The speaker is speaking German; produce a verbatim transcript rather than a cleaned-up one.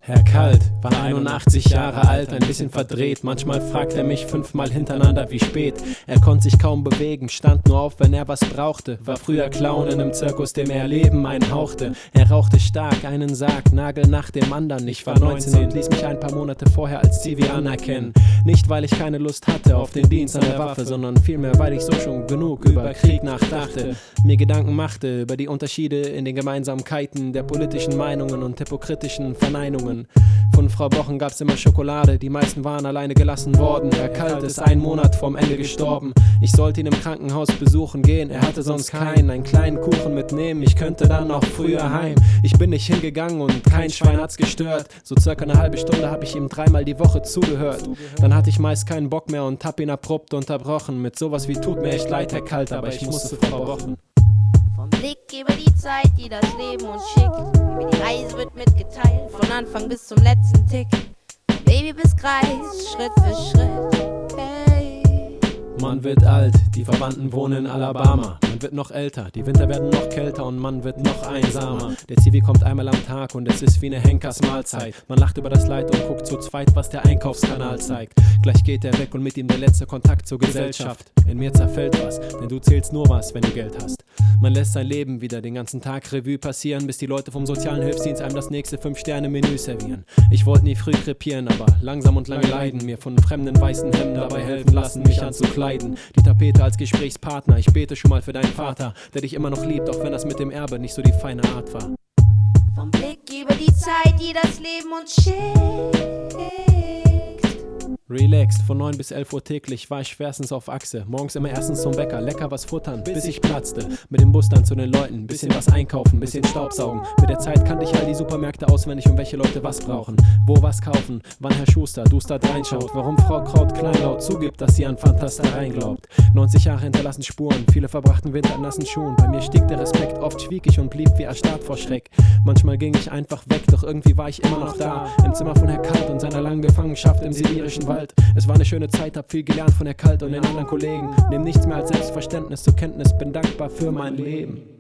Herr Kalt war einundachtzig Jahre alt, ein bisschen verdreht. Manchmal fragt er mich fünfmal hintereinander, wie spät. Er konnte sich kaum bewegen, stand nur auf, wenn er was brauchte. War früher Clown in einem Zirkus, dem er Leben einhauchte. Er rauchte stark, einen Sarg, Nagel nach dem anderen. Ich war neunzehn und ließ mich ein paar Monate vorher als Zivi anerkennen. Nicht, weil ich keine Lust hatte auf den Dienst an der Waffe, sondern vielmehr, weil ich so schon genug über Krieg nachdachte. Mir Gedanken machte über die Unterschiede in den Gemeinsamkeiten der politischen Meinungen und hypokritischen Verneinungen. Von Frau Bochen gab's immer Schokolade, die meisten waren alleine gelassen worden. Herr Kalt ist einen Monat vorm Ende gestorben. Ich sollte ihn im Krankenhaus besuchen gehen, er hatte sonst keinen. Einen kleinen Kuchen mitnehmen, ich könnte dann noch früher heim. Ich bin nicht hingegangen und kein Schwein hat's gestört. So circa eine halbe Stunde hab ich ihm dreimal die Woche zugehört. Dann hatte ich meist keinen Bock mehr und hab ihn abrupt unterbrochen. Mit sowas wie tut mir echt leid, Herr Kalt, aber ich musste Frau Bochen. Vom Blick über die Zeit, die das Leben uns schickt. Über die Reise wird mitgeteilt, von Anfang bis zum letzten Tick. Baby bis Kreis, Schritt für Schritt, hey. Man wird alt, die Verwandten wohnen in Alabama. Man wird noch älter, die Winter werden noch kälter und man wird noch einsamer. Der Zivi kommt einmal am Tag und es ist wie eine Henkersmahlzeit. Man lacht über das Leid und guckt zu zweit, was der Einkaufskanal zeigt. Gleich geht er weg und mit ihm der letzte Kontakt zur Gesellschaft. In mir zerfällt was, denn du zählst nur was, wenn du Geld hast. Man lässt sein Leben wieder den ganzen Tag Revue passieren, bis die Leute vom sozialen Hilfsdienst einem das nächste fünf Sterne Menü servieren. Ich wollte nie früh krepieren, aber langsam und lange leiden. Mir von fremden weißen Hemden dabei helfen lassen, mich anzukleiden. Die Tapete als Gesprächspartner, ich bete schon mal für deinen Vater, der dich immer noch liebt, auch wenn das mit dem Erbe nicht so die feine Art war. Vom Blick über die Zeit, die das Leben uns schickt. Relaxed, von neun bis elf Uhr täglich war ich schwerstens auf Achse. Morgens immer erstens zum Bäcker, lecker was futtern, bis ich platzte. Mit dem Bus dann zu den Leuten, bisschen was einkaufen, bisschen Staubsaugen. Mit der Zeit kannte ich all die Supermärkte auswendig und welche Leute was brauchen. Wo was kaufen, wann Herr Schuster dustert reinschaut. Warum Frau Kraut kleinlaut zugibt, dass sie an Fantastereien glaubt. neunzig Jahre hinterlassen Spuren, viele verbrachten Winter in nassen Schuhen. Bei mir stieg der Respekt, oft schwieg ich und blieb wie erstarrt vor Schreck. Manchmal ging ich einfach weg, doch irgendwie war ich immer noch da. Im Zimmer von Herr Kalt und seiner langen Gefangenschaft im sibirischen Wald. Es war eine schöne Zeit, hab viel gelernt von Herr Kalt und den anderen Kollegen. Nehm nichts mehr als Selbstverständnis zur Kenntnis, bin dankbar für mein Leben.